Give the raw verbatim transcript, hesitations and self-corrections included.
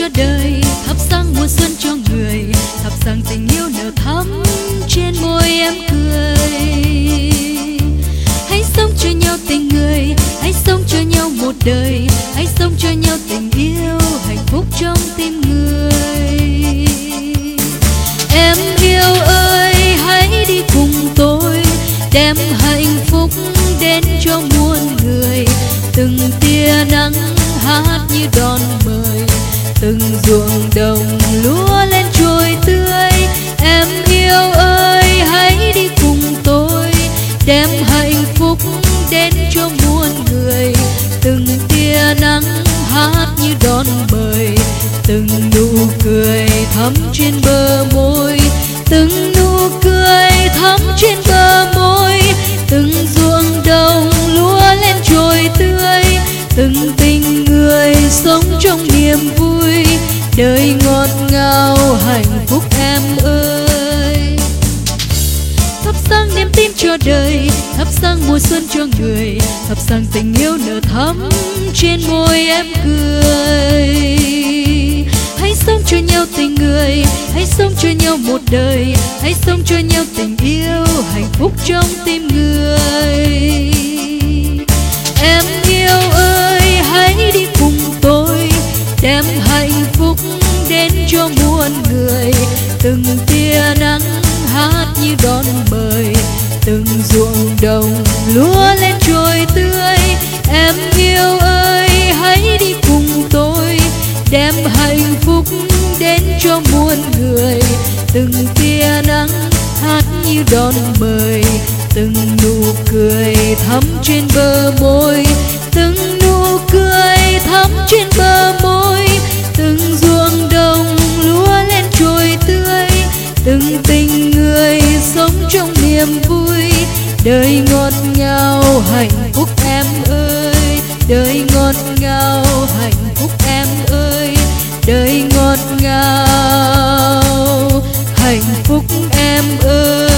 cho đời, thắp sáng mùa xuân cho người, thắp sáng tình yêu nở thắm trên môi em cười. Hãy sống cho nhau tình người, hãy sống cho nhau một đời, hãy sống cho nhau tình yêu hạnh phúc trong tim người. Em yêu ơi, hãy đi cùng tôi, đem hạnh phúc đến cho muôn người. Từng tia nắng hát như đón mời, từng ruộng đồng lúa lên trồi tươi. Em yêu ơi, hãy đi cùng tôi, đem hạnh phúc đến cho muôn người. Từng tia nắng hát như đón mời, từng nụ cười thắm trên bờ môi, từng nụ cười thắm trên bờ môi, từng ruộng đồng lúa lên trồi tươi, từng tình người sống trong niềm vui, đời ngọt ngào hạnh phúc em ơi. Thắp sáng niềm tin cho đời, thắp sáng mùa xuân cho người, thắp sáng tình yêu nở thắm trên môi em cười. Hãy sống cho nhau tình người, hãy sống cho nhau một đời, hãy sống cho nhau tình yêu hạnh phúc trong tim người. Em yêu ơi, hãy đi cùng tôi, đem hạnh phúc đến cho muôn người. Từng tia nắng hát như đón mời, từng ruộng đồng lúa lên trồi tươi. Em yêu ơi, hãy đi cùng tôi, đem hạnh phúc đến cho muôn người. Từng tia nắng hát như đón mời, từng nụ cười thắm trên bờ môi, từng nụ cười thắm trên bờ môi, từng ruộng đồng lúa lên trồi tươi, từng tình người sống trong niềm vui, đời ngọt ngào hạnh phúc em ơi, đời ngọt ngào hạnh phúc em ơi, đời ngọt ngào hạnh phúc em ơi.